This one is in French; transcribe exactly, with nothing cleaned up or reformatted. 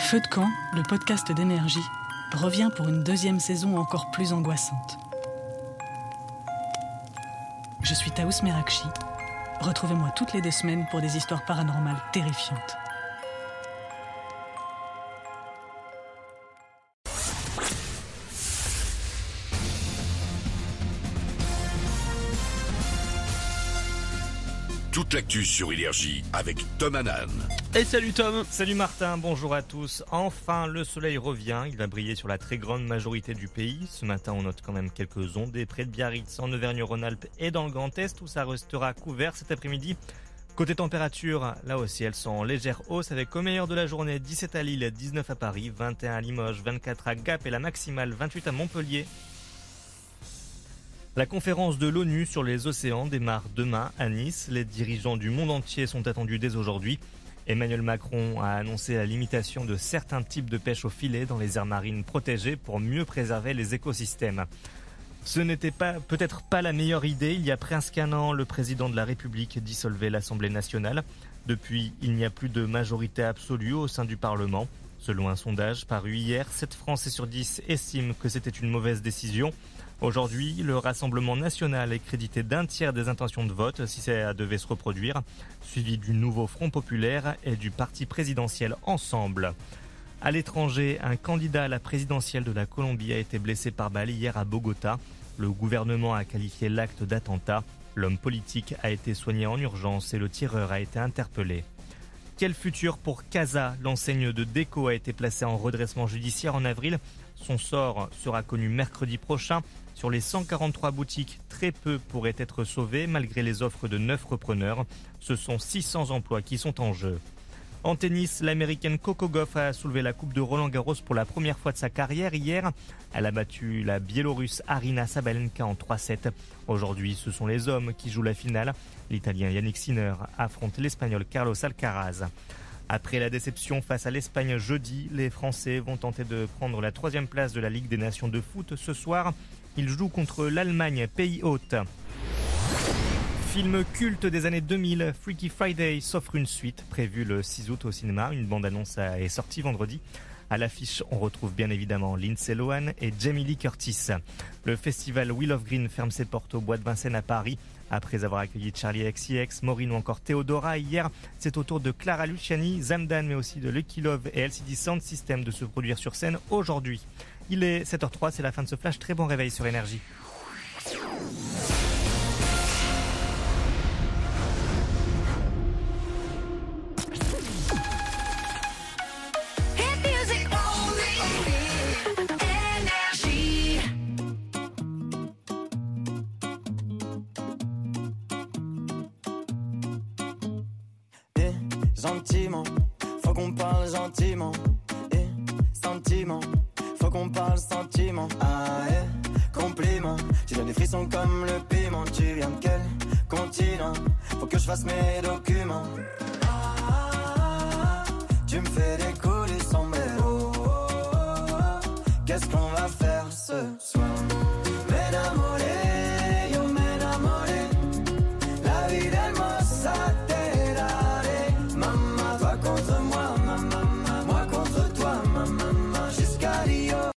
Feu de camp, le podcast d'énergie, revient pour une deuxième saison encore plus angoissante. Je suis Taous Merakchi. Retrouvez-moi toutes les deux semaines pour des histoires paranormales terrifiantes. Toute l'actu sur Énergie avec Tom Hanan. Et salut Tom. Salut Martin, bonjour à tous. Enfin, le soleil revient, il va briller sur la très grande majorité du pays. Ce matin, on note quand même quelques ondées près de Biarritz, en Auvergne-Rhône-Alpes et dans le Grand Est où ça restera couvert cet après-midi. Côté température, là aussi, elles sont en légère hausse avec au meilleur de la journée dix-sept à Lille, dix-neuf à Paris, vingt et un à Limoges, vingt-quatre à Gap et la maximale vingt-huit à Montpellier. La conférence de l'ONU sur les océans démarre demain à Nice. Les dirigeants du monde entier sont attendus dès aujourd'hui. Emmanuel Macron a annoncé la limitation de certains types de pêche au filet dans les aires marines protégées pour mieux préserver les écosystèmes. Ce n'était pas, peut-être pas la meilleure idée. Il y a presque un an, le président de la République dissolvait l'Assemblée nationale. Depuis, il n'y a plus de majorité absolue au sein du Parlement. Selon un sondage paru hier, sept Français sur dix estiment que c'était une mauvaise décision. Aujourd'hui, le Rassemblement national est crédité d'un tiers des intentions de vote si ça devait se reproduire, suivi du nouveau Front populaire et du parti présidentiel Ensemble. À l'étranger, un candidat à la présidentielle de la Colombie a été blessé par balle hier à Bogota. Le gouvernement a qualifié l'acte d'attentat. L'homme politique a été soigné en urgence et le tireur a été interpellé. Quel futur pour Casa? L'enseigne de déco a été placée en redressement judiciaire en avril. Son sort sera connu mercredi prochain. Sur les cent quarante-trois boutiques, très peu pourraient être sauvés malgré les offres de neuf repreneurs. Ce sont six cents emplois qui sont en jeu. En tennis, l'américaine Coco Gauff a soulevé la coupe de Roland-Garros pour la première fois de sa carrière hier. Elle a battu la biélorusse Aryna Sabalenka en trois sept. Aujourd'hui, ce sont les hommes qui jouent la finale. L'italien Yannick Sinner affronte l'espagnol Carlos Alcaraz. Après la déception face à l'Espagne jeudi, les Français vont tenter de prendre la troisième place de la Ligue des Nations de foot ce soir. Ils jouent contre l'Allemagne, pays hôte. Film culte des années deux mille, Freaky Friday s'offre une suite, prévue le six août au cinéma. Une bande-annonce est sortie vendredi. À l'affiche, on retrouve bien évidemment Lindsay Lohan et Jamie Lee Curtis. Le festival Wheel of Green ferme ses portes au Bois de Vincennes à Paris. Après avoir accueilli Charlie X C X, Maureen ou encore Theodora hier, c'est au tour de Clara Luciani, Zamdan mais aussi de Lucky Love et L C D Sound System de se produire sur scène aujourd'hui. Il est sept heures trois, c'est la fin de ce flash. Très bon réveil sur Énergie. Gentiment, faut qu'on parle gentiment. Et sentiment, faut qu'on parle sentiment. Ah et compliment, tu donnes des frissons comme le piment. Tu viens de quel continent? Faut que je fasse mes documents. Ah, tu me fais décoller sans mes mots. Qu'est-ce qu'on va faire ce